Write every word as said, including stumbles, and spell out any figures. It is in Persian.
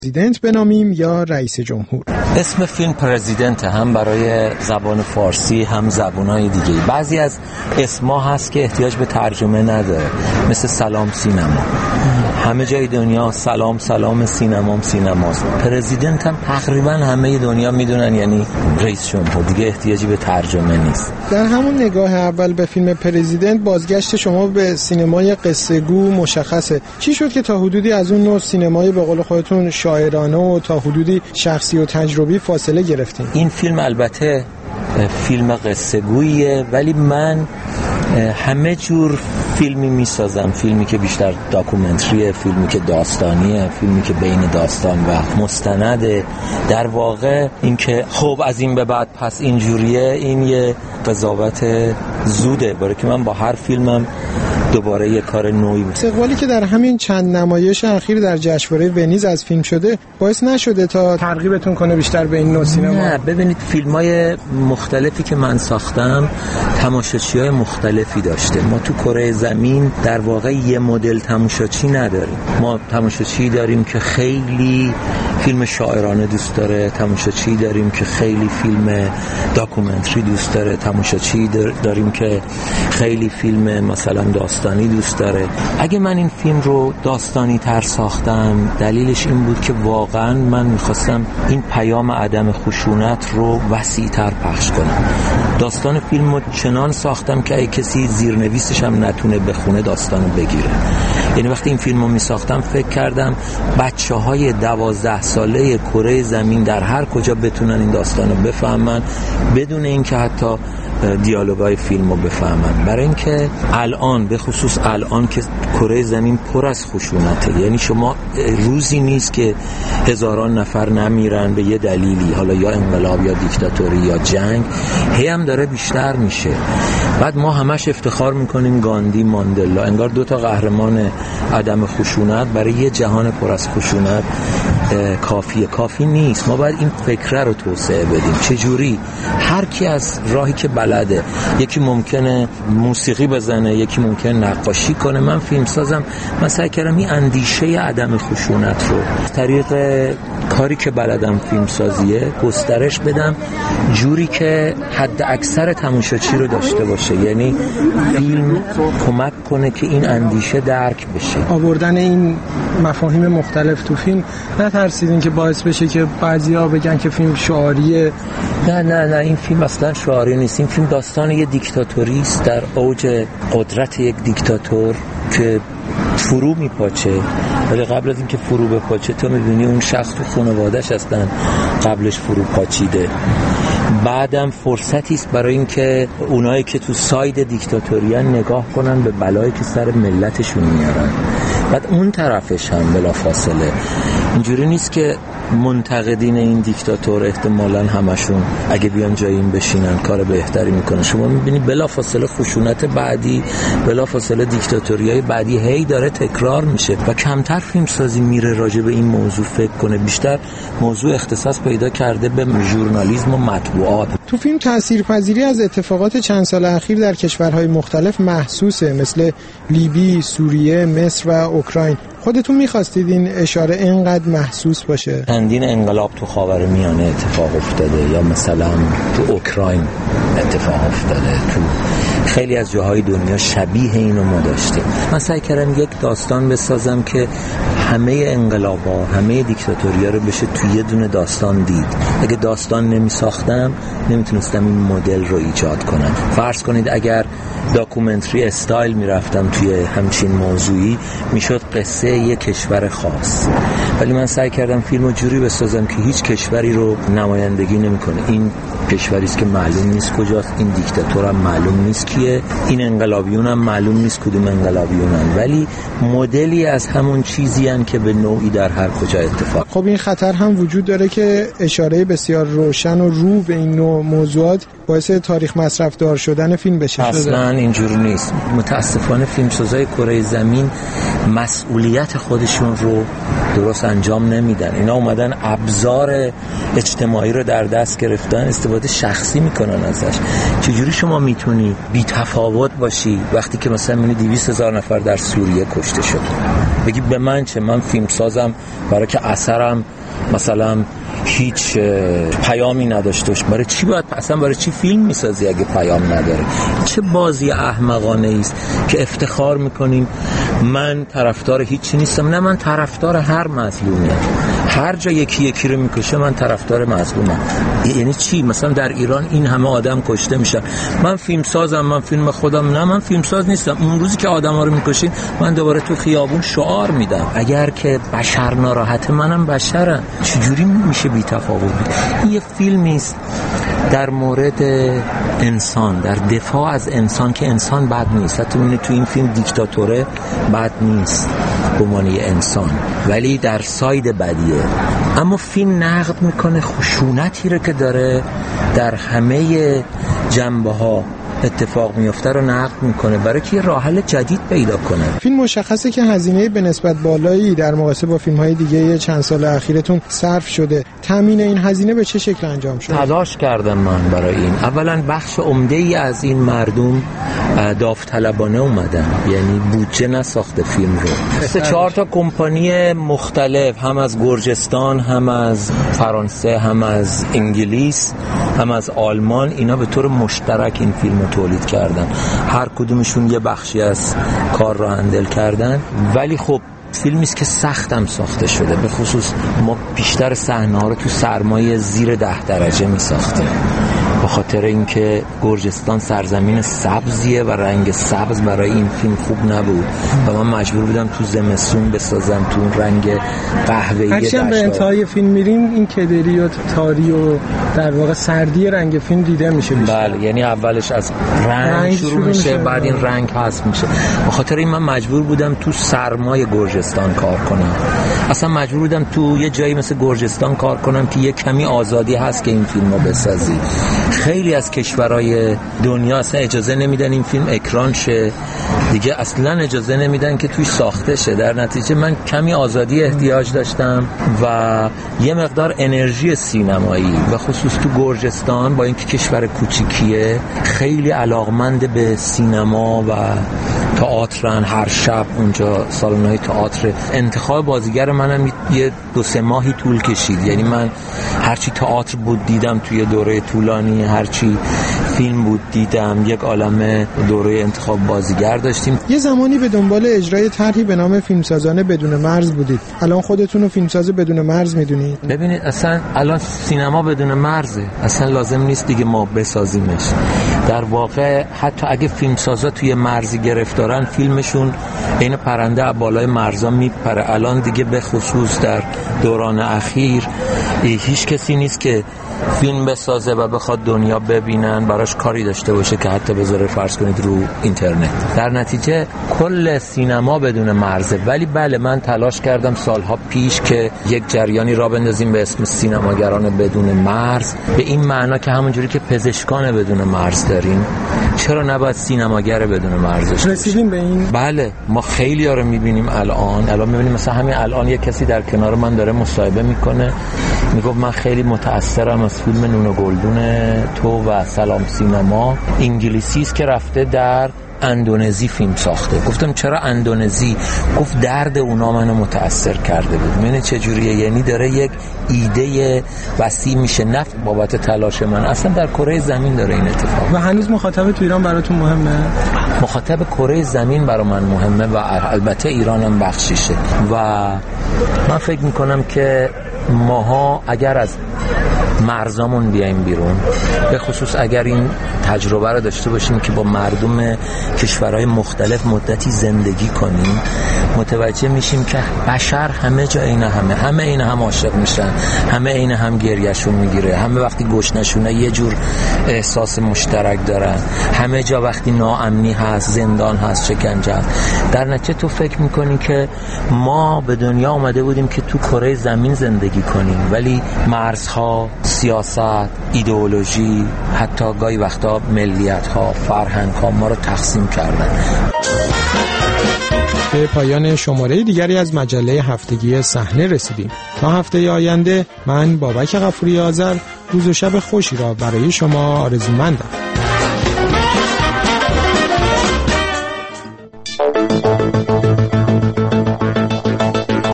پرزیدنت بنامیم یا رئیس جمهور؟ اسم فیلم پرزیدنت هم برای زبان فارسی هم زبانهای دیگه. بعضی از اسما هست که احتیاج به ترجمه نداره، مثل سلام سینما. همه جای دنیا سلام سلام سینمام سینماست. پرزیدنت هم تقریبا همه دنیا میدونن یعنی رئیس جمهور، دیگه احتیاجی به ترجمه نیست. در همون نگاه اول به فیلم پرزیدنت بازگشت شما به سینمای قصه گو مشخصه. چی شد که تا حدودی از اون نوع سینمای به قول خودتون شاعرانه و تا حدودی شخصی و تجربی فاصله گرفتین؟ این فیلم البته فیلم قصه گوییه، ولی من همه جور فیلمی میسازم، فیلمی که بیشتر داکومنتریه، فیلمی که داستانیه، فیلمی که بین داستان و مستنده. در واقع این که خب از این به بعد پس اینجوریه، این یه قضاوت زوده، برای که من با هر فیلمم دوباره یه کار نوعی بود. استقبالی که در همین چند نمایش اخیر در جشنواره ونیز از فیلم شده باعث نشده تا ترغیبتون کنه بیشتر به این نوع سینما؟ نه، ببینید فیلم‌های مختلفی که من ساختم تماشاچی‌های مختلفی داشته. ما تو کره زمین در واقع یه مدل تماشاچی نداریم. ما تماشاچی داریم که خیلی فیلم شاعرانه دوست داره، تماشاچی داریم که خیلی فیلم داکومنتری دوست داره، تماشاچی داریم که خیلی فیلم مثلا داستانی دوست داره. اگه من این فیلم رو داستانی تر ساختم، دلیلش این بود که واقعا من میخواستم این پیام عدم خشونت رو وسیع تر پخش کنم. داستان فیلم رو چنان ساختم که اگه کسی زیرنویسش هم نتونه بخونه داستان رو بگیره. یعنی وقتی این فیلم رو میساختم فکر کردم بچه های دوازده ساله کره زمین در هر کجا بتونن این داستان رو بفهمن بدون اینکه حتی دیالوگای فیلم رو بفهمن. برای اینکه الان به خصوص الان که کره زمین پر از خشونته، یعنی شما روزی نیست که هزاران نفر نمیرن به یه دلیلی، حالا یا انقلاب یا دیکتاتوری یا جنگ، هی هم داره بیشتر میشه. بعد ما همش افتخار میکنیم گاندی، ماندلا، انگار دو تا قهرمان عدم خشونت برای یه جهان پر از خشونت کافیه. کافی نیست، ما باید این فکره رو توسعه بدیم. چجوری؟ هر کی از راهی که بلده، یکی ممکنه موسیقی بزنه، یکی ممکنه نقاشی کنه. من فیلم سازم، من سعی کردم این اندیشه عدم خشونت رو طریق کاری که بلدم فیلم سازیه گسترش بدم جوری که حد اکثر تماشاچی رو داشته باشه، یعنی فیلم کمک کنه که این اندیشه درک بشه. آوردن این مفاهیم مختلف تو فیلم نترسیدین که باعث بشه که بعضیا بگن که فیلم شعاریه؟ نه نه نه، این فیلم اصلا شعاری نیست. این فیلم داستان یه دیکتاتوری است در اوج قدرت یک دیکتاتور که فرو میپاچه، ولی قبل از اینکه فرو بپاچه تو میدونی اون شخص تو خانواده‌اش هستن قبلش فرو پاچیده. بعدم فرصتی است برای اینکه اونایی که تو ساید دیکتاتوریان نگاه کنن به بلایی که سر ملتشون میارن. بعد اون طرفش هم بلافاصله اینجوری نیست که منتقدین این دیکتاتور احتمالاً همشون اگه بیان جای این بشینن کار بهتری میکنه. شما میبینی بلافاصله خشونت بعدی، بلافاصله دیکتاتوریای بعدی هی داره تکرار میشه و کمتر فیلم سازی میره راجع به این موضوع فکر کنه، بیشتر موضوع اختصاص پیدا کرده به ژورنالیسم و مطبوعات. تو فیلم تاثیرپذیری از اتفاقات چند سال اخیر در کشورهای مختلف محسوسه، مثل لیبی، سوریه، مصر و اوکراین. خودتون می‌خواستید این اشاره اینقدر محسوس باشه؟ چندین انقلاب تو خاورمیانه اتفاق افتاده، یا مثلا تو اوکراین اتفاق افتاده، تو خیلی از جاهای دنیا شبیه اینو ما داشتیم. من سعی کردم یک داستان بسازم که همه انقلاب‌ها، همه دیکتاتوری‌ها رو بشه توی یه دونه داستان دید. اگه داستان نمی‌ساختم نمیتونستم این مدل رو ایجاد کنم. فرض کنید اگر داکومنتری استایل میرفتم توی همچین موضوعی، میشد قصه یک کشور خاص، ولی من سعی کردم فیلم رو جوری بسازم که هیچ کشوری رو نمایندگی نمیکنه. این کشوری است که معلوم نیست کجاست، این دیکتاتور هم معلوم نیست کیه، این انقلابیون هم معلوم نیست کدوم انقلابیونن، ولی مدلی از همون چیزی ان که به نوعی در هر کجا اتفاق. خب این خطر هم وجود داره که اشاره بسیار روشن و رو به این نوع موضوعات باعث تاریخ مصرف دار شدن فیلم بشه؟ اصلا اینجوری نیست. متاسفانه فیلمسازای کره زمین مسئولیت خودشون رو درست انجام نمیدن. اینا اومدن ابزار اجتماعی رو در دست گرفتن، استفاده شخصی میکنن ازش. چجوری شما میتونی بی تفاوت باشی وقتی که مثلا میبینی دویست هزار نفر در سوریه کشته شد، بگی به من چه، من فیلم سازم برای که اثرم مثلا هیچ پیامی نداشته باشه. برای چی باید اصلا برای چی فیلم میسازی اگه پیام نداره؟ چه بازی احمقانه است که افتخار میکنیم من طرفدار هیچی نیستم. نه، من طرفدار هر مظلومیم. هر جا یکی یکی رو میکشه من طرفدار مظلومم. یعنی چی؟ مثلا در ایران این همه آدم کشته میشن، من فیلم سازم، من فیلم خودم. نه، من فیلم ساز نیستم. اون روزی که آدما رو میکشین من دوباره تو خیابون شعار میدم اگر که بشر ناراحته منم بشرم. چجوری میشه بی تفاوت بود؟ این یه فیلمی است در مورد انسان، در دفاع از انسان، که انسان بد نیست. حتی اون تو این فیلم دیکتاتوره بد نیست به معنی انسان، ولی در ساید بدیه. اما فیلم نقد میکنه خشونتی رو که داره در همه جنبه ها اتفاق میفته رو نقد میکنه برای که یه راه حل جدید پیدا کنه. فیلم مشخصه که هزینه به نسبت بالایی در مقایسه با فیلم‌های دیگه چند سال اخیرتون صرف شده. تامین این هزینه به چه شکل انجام شده؟ تلاش کردم من برای این. اولا بخش عمده‌ای از این مردم داوطلبانه اومدن، یعنی بودجه نساخته فیلم رو. سه چهار تا کمپانی مختلف، هم از گرجستان، هم از فرانسه، هم از انگلیس، هم از آلمان، اینا به طور مشترک این فیلم تولید کردن. هر کدومشون یه بخشی از کار را هندل کردن. ولی خب فیلمی است که سختم ساخته شده. به خصوص ما بیشتر صحنه‌ها رو تو سرمایه زیر ده درجه می ساختیم، به خاطر اینکه گرجستان سرزمین سبزیه و رنگ سبز برای این فیلم خوب نبود و من مجبور بودم تو زمستون بسازم تو اون رنگ قهوه‌ای. هرچند به انتهای فیلم میریم این کدری و تاری و در واقع سردی رنگ فیلم دیده میشه بیشتر. بله، یعنی اولش از رنگ, رنگ شروع, شروع میشه، بعد این رنگ حذف میشه. به خاطر این من مجبور بودم تو سرمای گرجستان کار کنم. اصلا مجبور بودم تو یه جایی مثل گرجستان کار کنم که یه کمی آزادی هست که این فیلمو بسازی. خیلی از کشورهای دنیا اصلا اجازه نمیدن این فیلم اکران شه دیگه، اصلا اجازه نمیدن که توی ساخته شه. در نتیجه من کمی آزادی احتیاج داشتم و یه مقدار انرژی سینمایی، و خصوص تو گرجستان با اینکه کشور کوچیکیه خیلی علاقمند به سینما و تئاترن. هر شب اونجا سالن‌های تئاتر. انتخاب بازیگر منم یه دو سه ماهی طول کشید. یعنی من هرچی تئاتر بود دیدم توی دوره طولانی، هرچی فیلم بود دیدم. یک عالمه دوره انتخاب بازیگر داشتیم. یه زمانی به دنبال اجرای طرحی به نام فیلمسازان بدون مرز بودید. الان خودتون رو فیلمساز بدون مرز میدونید؟ ببینید اصلا الان سینما بدون مرزه، اصلا لازم نیست دیگه ما بسازیمش. در واقع حتی اگه فیلمسازا توی مرزی گرفتارن، فیلمشون این پرنده بالای مرزا میپره. الان دیگه به خصوص در دوران اخیر هیچ کسی نیست که فیلم بسازه و بخواد دنیا ببینن براش کاری داشته باشه که حتی بذاره فرض کنید رو اینترنت. در نتیجه کل سینما بدون مرزه. ولی بله، من تلاش کردم سالها پیش که یک جریانی را بندازیم به اسم سینماگران بدون مرز، به این معنا که همونجوری که پزشکان بدون مرز داریم، چرا نباید سینماگر بدون مرز داشته باشیم؟ رسیدیم به این؟ بله، ما خیلی ها رو میبینیم الان. الان میبینیم مثلا همین الان یک کسی در کنار من داره مصاحبه میکنه، میگه من خیلی متأثرم از فیلم نون گلدون تو و سلام سینما. انگلیسی است که رفته در اندونزی فیلم ساخته. گفتم چرا اندونزی؟ گفت درد اونا منو متأثر کرده بود. یعنی چه جوریه؟ یعنی داره یک ایده وسیع میشه نفت بابت تلاش من. اصلا در کره زمین داره این اتفاق. و هنوز مخاطب تو ایران براتون مهمه؟ مخاطب کره زمین برای من مهمه و البته ایرانم بخشیشه. و من فکر میکنم که ماها اگر از مرزامون بیایم بیرون، به خصوص اگر این تجربه رو داشته باشیم که با مردم کشورهای مختلف مدتی زندگی کنیم، متوجه میشیم که بشر همه جا عین همه، همه عین هم عاشق میشن، همه عین هم گریهشون میگیره، همه وقتی گشنشونه یه جور احساس مشترک دارن، همه جا وقتی ناامنی هست، زندان هست، شکنجه هست. در نتیجه تو فکر میکنی که ما به دنیا اومده بودیم که تو کره زمین زندگی زندگی کنیم، ولی مرزها، سیاست، ایدئولوژی، حتی گاهی وقتا ملیت‌ها، فرهنگ‌ها ما رو تقسیم کردن. به پایان شماره دیگری از مجله هفتگی صحنه رسیدیم. تا هفته آینده من بابک غفوری آذر روز و شب خوشی را برای شما آرزومندم.